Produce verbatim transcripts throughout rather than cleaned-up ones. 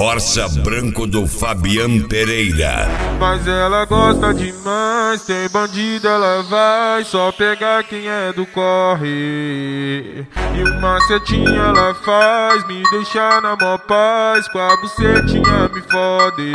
Corsa branco do Fabian Pereira. Mas ela gosta demais, tem bandida, ela vai só pegar quem é do corre. E uma setinha ela faz, me deixar na mó paz, com a bucetinha me fode.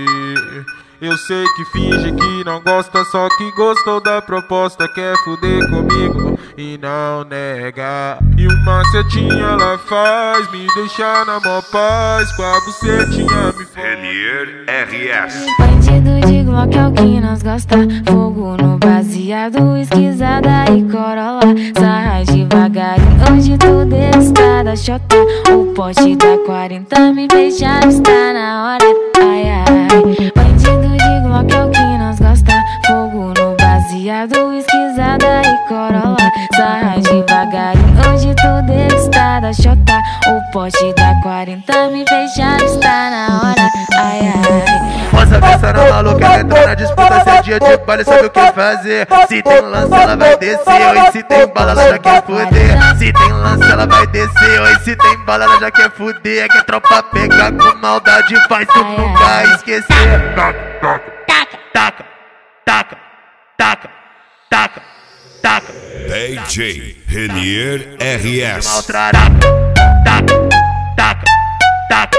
Eu sei que finge que não gosta, só que gostou da proposta, quer fuder comigo e não nega. E uma setinha ela faz, me deixar na mó paz, com a bucetinha me fode. Renier R S. Bandido de Glock é o que nós gosta, fogo no baseado, esquisada e corolla. Sarra devagarinho, hoje tudo está da chota. O poste da quarenta me beijar, está na hora. Ai, ai, bandido de Glock é o que nós gosta, fogo no baseado, esquisada e corolla. Sarra devagarinho, hoje tudo está da chota. O poste da quarenta me beijar, está na hora. Ai, ai. Moça dessa na maluca, ela entra na disputa. Se é dia de baile, sabe o que fazer. Se tem lance, ela vai descer. Oi, se tem bala, ela já quer fuder. Se tem lance, ela vai descer. Oi, se tem bala, ela já quer fuder. É que a tropa pega com maldade, faz tu nunca esquecer. Taca, taca, taca, taca, taca, taca. D J Renier R S. Taca, taca, taca, taca,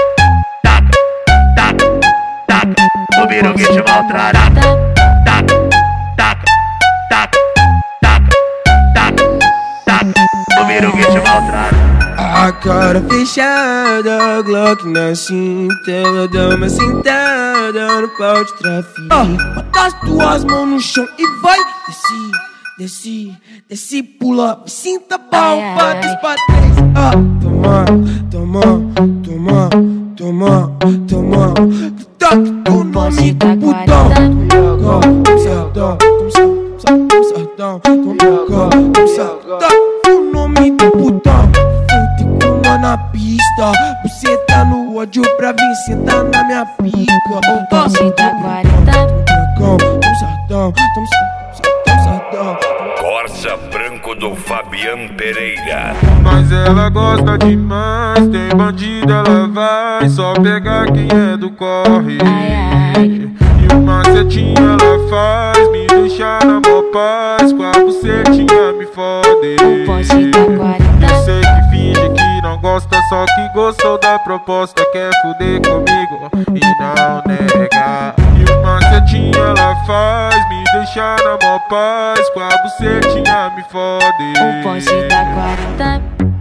taca, taca. O birugue te maltrata. Taca, taca, taca, taca, taca, taca. O birugue te maltrata. A cara fechada, Glock na cinta, ela dá uma sentada no pau de trafique. Oh, bota as tuas mãos no chão e vai, desce, desce, desce, pula, sinta pau, bate os patins. Ah, toma, toma, toma, toma, toma, toque o nome do putão. Toma sardão, toma sardão, toma sardão, o nome do putão. Na pista, você tá no ódio pra vir sentar na minha pica. O poste da quarenta. Tamo sardão, tamo sardão. Corsa branco do Fabian Pereira. Mas ela gosta demais, tem bandida, ela vai só pegar quem é do corre. Ai, ai. E uma setinha ela faz, me deixar na mó paz, com a bucetinha me fode. O poste da quarenta. Eu sei que finge que não gosta, só que gostou da proposta, quer fuder comigo e não nega. E uma setinha ela faz, me deixar na mó paz, com a bucetinha me fode. O poste da quarenta.